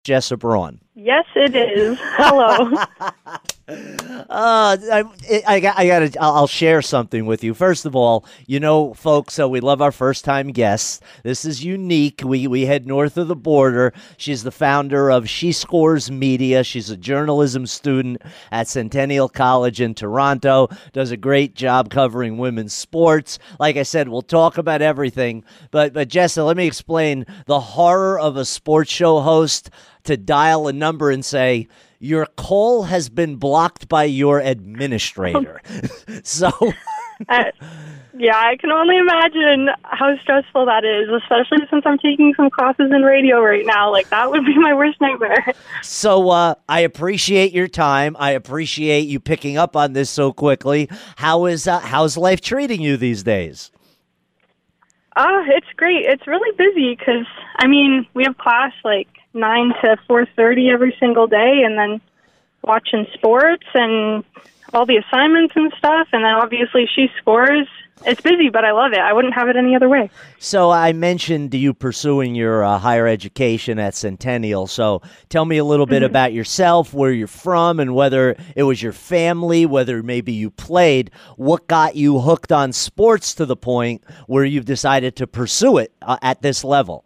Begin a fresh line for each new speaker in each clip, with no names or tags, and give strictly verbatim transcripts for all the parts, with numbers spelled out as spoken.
Jessa Braun?
Yes, it is. Hello.
Uh, I, I, got, I gotta, I'll I'll share something with you. First of all, you know, folks, uh, we love our first-time guests. This is unique. We we head north of the border. She's the founder of She Scores Media. She's a journalism student at Centennial College in Toronto. Does a great job covering women's sports. Like I said, we'll talk about everything. But, but Jessa, let me explain the horror of a sports show host to dial a number and say, your call has been blocked by your administrator. so,
uh, yeah, I can only imagine how stressful that is, especially since I'm taking some classes in radio right now. Like, that would be my worst nightmare.
So, uh, I appreciate your time. I appreciate you picking up on this so quickly. How is uh, how's life treating you these days?
Uh, it's great. It's really busy because, I mean, we have class like nine to four thirty every single day, and then watching sports and all the assignments and stuff, and then obviously She Scores. It's busy, but I love it. I wouldn't have it any other way.
So I mentioned you pursuing your uh, higher education at Centennial. So tell me a little bit mm-hmm. about yourself, where you're from, and whether it was your family, whether maybe you played. What got you hooked on sports to the point where you've decided to pursue it uh, at this level?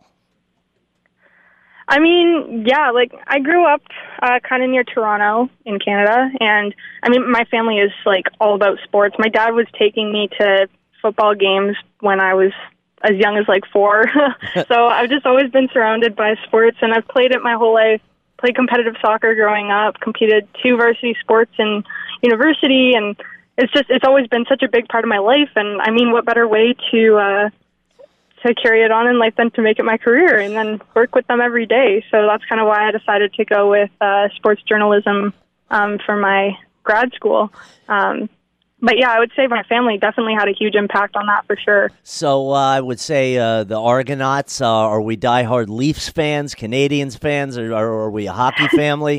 I mean, yeah, like, I grew up uh, kind of near Toronto in Canada, and, I mean, my family is, like, all about sports. My dad was taking me to football games when I was as young as, like, four. So I've just always been surrounded by sports, and I've played it my whole life. Played competitive soccer growing up, competed two varsity sports in university, and it's just, it's always been such a big part of my life, and, I mean, what better way to... Uh, to carry it on in life than to make it my career and then work with them every day. So that's kind of why I decided to go with uh, sports journalism um, for my grad school. Um, but yeah, I would say my family definitely had a huge impact on that for sure.
So uh, I would say uh, the Argonauts, uh, are we diehard Leafs fans, Canadians fans, or, or are we a hockey family?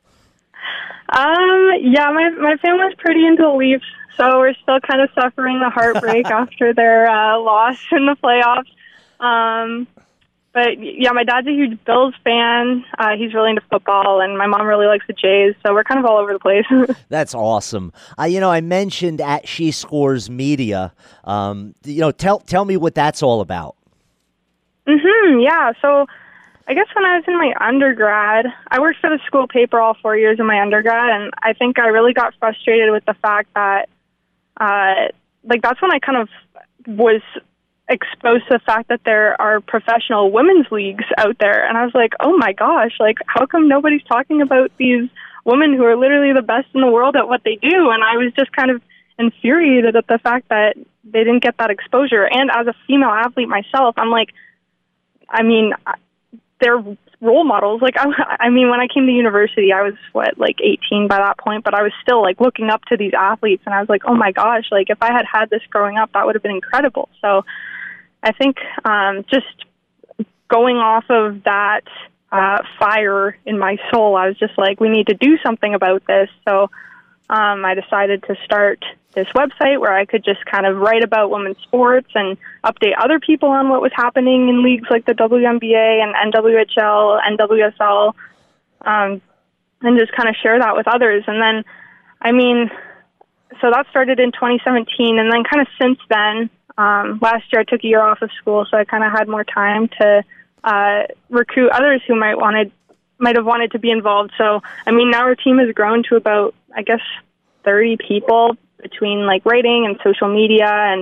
um, yeah, my, my family's pretty into the Leafs. So we're still kind of suffering the heartbreak after their uh, loss in the playoffs. Um, but, yeah, my dad's a huge Bills fan. Uh, he's really into football, and my mom really likes the Jays. So we're kind of all over the place.
That's awesome. Uh, you know, I mentioned at She Scores Media. Um, you know, tell tell me what that's all about.
Mm-hmm, yeah, so I guess when I was in my undergrad, I worked for the school paper all four years of my undergrad, and I think I really got frustrated with the fact that Uh, like, that's when I kind of was exposed to the fact that there are professional women's leagues out there. And I was like, oh my gosh, like, how come nobody's talking about these women who are literally the best in the world at what they do? And I was just kind of infuriated at the fact that they didn't get that exposure. And as a female athlete myself, I'm like, I mean, they're role models. Like, I, I mean, when I came to university, I was, what, like eighteen by that point, but I was still, like, looking up to these athletes, and I was like, oh my gosh, like, if I had had this growing up, that would have been incredible. So I think um, just going off of that uh, fire in my soul, I was just like, we need to do something about this. So um, I decided to start this website where I could just kind of write about women's sports and update other people on what was happening in leagues like the W N B A and N W H L, N W S L, um, and just kind of share that with others. And then, I mean, so that started in twenty seventeen, and then kind of since then, um, last year I took a year off of school, so I kind of had more time to uh, recruit others who might wanted might have wanted to be involved. So, I mean, now our team has grown to about, I guess, thirty people between, like, writing and social media. And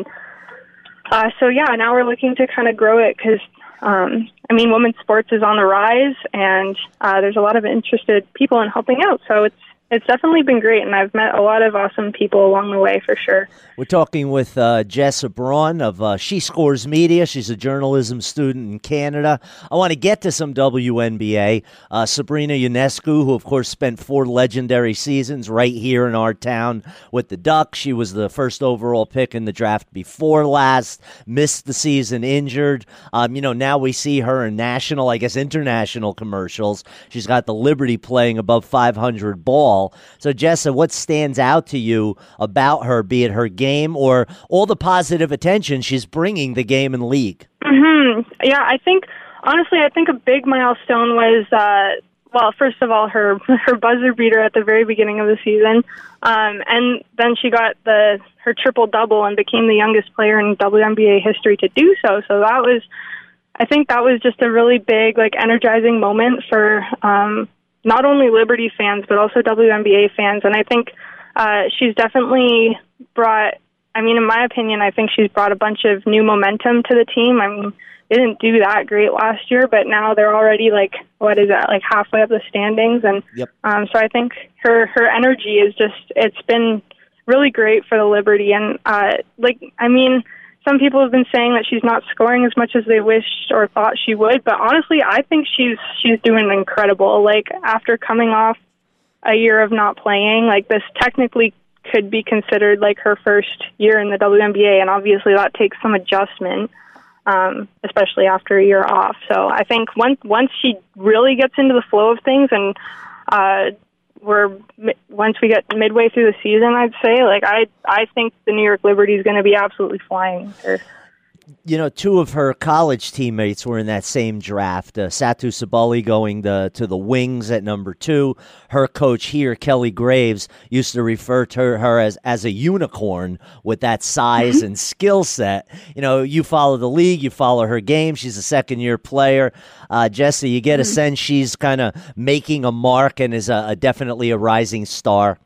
uh, so, yeah, now we're looking to kind of grow it because, um, I mean, women's sports is on the rise, and uh, there's a lot of interested people in helping out. So it's It's definitely been great, and I've met a lot of awesome people along the way, for sure.
We're talking with uh, Jessa Braun of uh, She Scores Media. She's a journalism student in Canada. I want to get to some W N B A. Uh, Sabrina Ionescu, who, of course, spent four legendary seasons right here in our town with the Ducks. She was the first overall pick in the draft before last, missed the season injured. Um, you know, now we see her in national, I guess, international commercials. She's got the Liberty playing above five hundred ball. So, Jessa, what stands out to you about her, be it her game or all the positive attention she's bringing the game and league?
Mm-hmm. Yeah, I think, honestly, I think a big milestone was uh, well, first of all, her her buzzer beater at the very beginning of the season, um, and then she got the her triple double and became the youngest player in W N B A history to do so. So that was, I think, that was just a really big, like, energizing moment for um, not only Liberty fans but also W N B A fans. And I think uh, she's definitely brought. I mean, in my opinion, I think she's brought a bunch of new momentum to the team. I mean, they didn't do that great last year, but now they're already, like, what is that, like halfway up the standings. And
yep.
um, so I think her, her energy is just, it's been really great for the Liberty. And, uh, like, I mean, some people have been saying that she's not scoring as much as they wished or thought she would, but honestly, I think she's she's doing incredible. Like, after coming off a year of not playing, like, this technically could be considered like her first year in the W N B A, and obviously that takes some adjustment, um, especially after a year off. So I think once once she really gets into the flow of things, and uh, we're once we get midway through the season, I'd say, like I I think the New York Liberty is going to be absolutely flying here.
You know, two of her college teammates were in that same draft. Uh, Satu Sabali going the, to the Wings at number two. Her coach here, Kelly Graves, used to refer to her as, as a unicorn with that size and skill set. You know, you follow the league, you follow her game. She's a second-year player. Uh, Jesse, you get a sense she's kind of making a mark and is a, a definitely a rising star.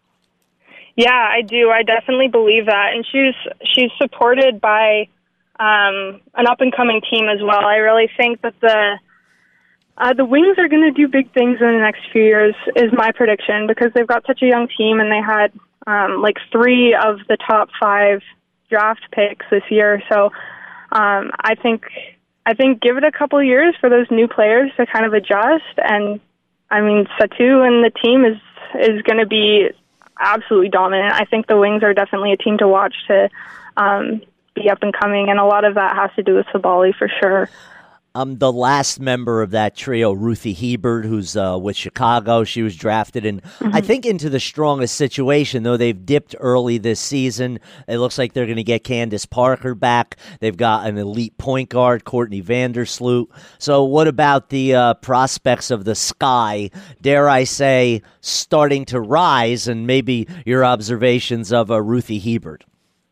Yeah, I do. I definitely believe that. And she's she's supported by Um, an up-and-coming team as well. I really think that the uh, the Wings are going to do big things in the next few years, is my prediction, because they've got such a young team, and they had um, like three of the top five draft picks this year. So um, I think I think give it a couple of years for those new players to kind of adjust. And I mean, Satu and the team is is going to be absolutely dominant. I think the Wings are definitely a team to watch to Um, be up and coming, and a lot of that has to do with Sabali for sure.
Um, the last member of that trio, Ruthie Hebert, who's uh, with Chicago, she was drafted in, mm-hmm. I think, into the strongest situation, though they've dipped early this season. It looks like they're going to get Candace Parker back. They've got an elite point guard, Courtney Vandersloot. So what about the uh, prospects of the sky, dare I say, starting to rise, and maybe your observations of uh, Ruthie Hebert?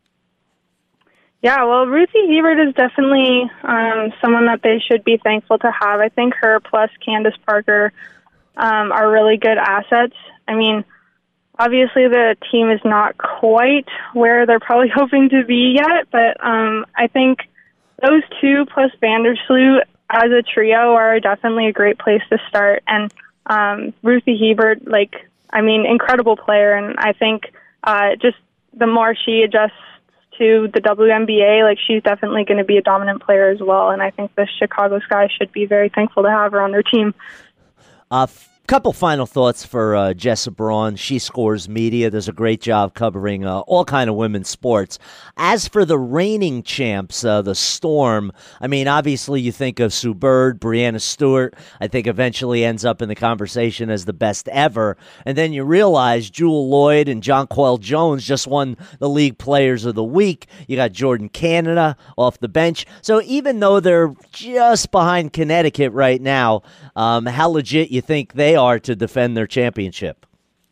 Yeah, well, Ruthie Hebert is definitely um, someone that they should be thankful to have. I think her plus Candace Parker um, are really good assets. I mean, obviously the team is not quite where they're probably hoping to be yet, but um, I think those two plus Vandersloot as a trio are definitely a great place to start. And um, Ruthie Hebert, like, I mean, incredible player, and I think uh, just the more she adjusts to the W N B A, like, she's definitely going to be a dominant player as well, and I think the Chicago Sky should be very thankful to have her on their team.
Uh, couple final thoughts for uh, Jessa Braun. She Scores Media. Does a great job covering uh, all kind of women's sports. As for the reigning champs, uh, the Storm, I mean, obviously you think of Sue Bird, Brianna Stewart, I think eventually ends up in the conversation as the best ever. And then you realize Jewel Lloyd and Jonquel Jones just won the League Players of the Week. You got Jordan Canada off the bench. So even though they're just behind Connecticut right now, um, how legit you think they are to defend their championship?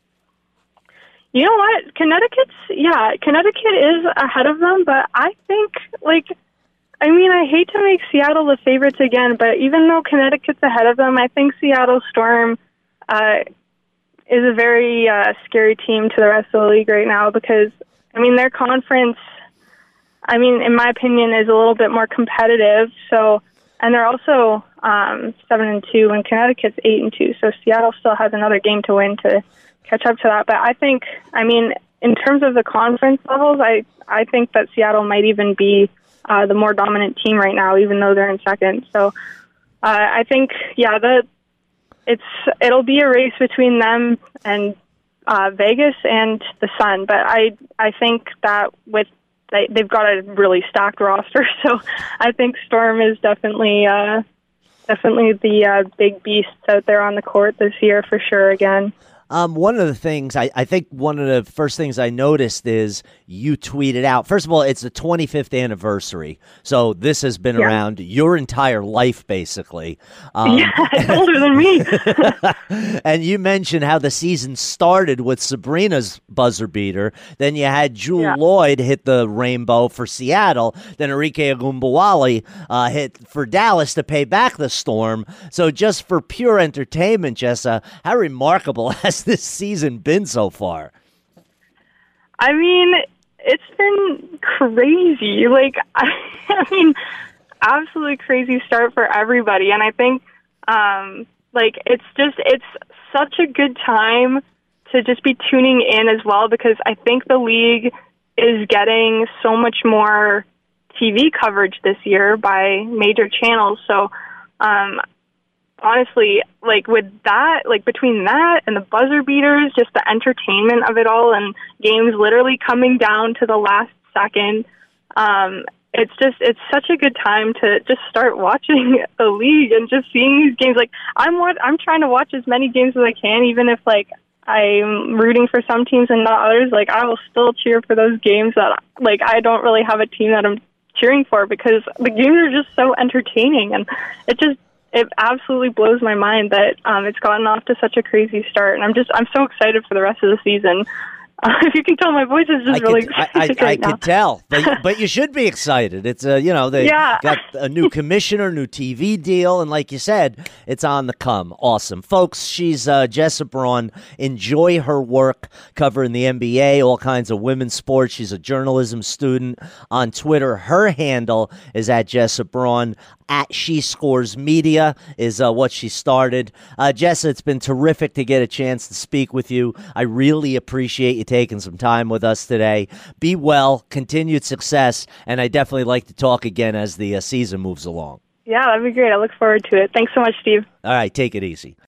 You know what? Connecticut's, yeah, Connecticut is ahead of them, but I think, like, I mean, I hate to make Seattle the favorites again, but even though Connecticut's ahead of them, I think Seattle Storm uh, is a very uh, scary team to the rest of the league right now because, I mean, their conference, I mean, in my opinion, is a little bit more competitive, so, and they're also um, seven and two, and Connecticut's eight and two. So Seattle still has another game to win to catch up to that. But I think, I mean, in terms of the conference levels, I I think that Seattle might even be uh, the more dominant team right now, even though they're in second. So uh, I think, yeah, the it's it'll be a race between them and uh, Vegas and the Sun. But I I think that with They, they've got a really stacked roster, so I think Storm is definitely uh, definitely the uh, big beasts out there on the court this year for sure again.
Um, one of the things I, I think one of the first things I noticed is you tweeted out. First of all, it's the twenty-fifth anniversary, so this has been
Yeah.
around your entire life, basically. Um,
Yeah, it's older than me.
and you mentioned how the season started with Sabrina's buzzer beater. Then you had Jewel
Yeah.
Lloyd hit the rainbow for Seattle. Then Enrique Agumbawali uh, hit for Dallas to pay back the storm. So just for pure entertainment, Jessa, how remarkable has this season been so far?
I mean, it's been crazy. Like, I, I mean, absolutely crazy start for everybody. And I think, um, like, it's just, it's such a good time to just be tuning in as well, because I think the league is getting so much more T V coverage this year by major channels. So, um, honestly, like with that, like between that and the buzzer beaters, just the entertainment of it all and games literally coming down to the last second, um, it's just, it's such a good time to just start watching the league and just seeing these games. Like I'm what I'm trying to watch as many games as I can, even if like I'm rooting for some teams and not others. Like I will still cheer for those games that like I don't really have a team that I'm cheering for, because the games are just so entertaining, and it just, it absolutely blows my mind that um, it's gotten off to such a crazy start. And I'm just, I'm so excited for the rest of the season. Uh, if you can tell, my voice is just
I
really
could, I,
excited
I,
right
I
now.
could tell, but, but you should be excited. It's a, you know, they
Yeah.
got a new commissioner, new T V deal, and like you said, it's on the come. Awesome, folks. She's uh, Jessa Braun. Enjoy her work covering the N B A, all kinds of women's sports. She's a journalism student on Twitter. Her handle is at Jessa Braun. At She Scores Media is uh, what she started. Uh, Jessa, it's been terrific to get a chance to speak with you. I really appreciate you taking some time with us today. Be well, continued success, and I definitely like to talk again as the uh, season moves along.
Yeah, that'd be great. I look forward to it. Thanks so much, Steve.
All right, take it easy.